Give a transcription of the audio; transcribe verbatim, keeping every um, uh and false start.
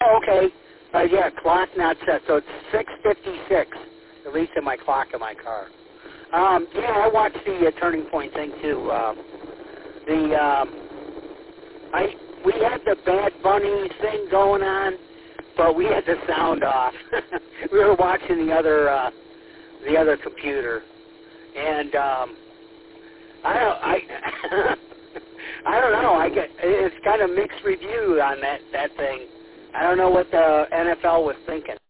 Oh, okay. Uh, yeah, clock not set. So it's six fifty-six, at least in my clock in my car. Um, yeah, I watched the uh, Turning Point thing too. Um, the um, I we had the Bad Bunny thing going on, but we had the sound off. We were watching the other uh, the other computer, and um, I don't I I don't know. I get it's kind of mixed review on that that thing. I don't know what the N F L was thinking.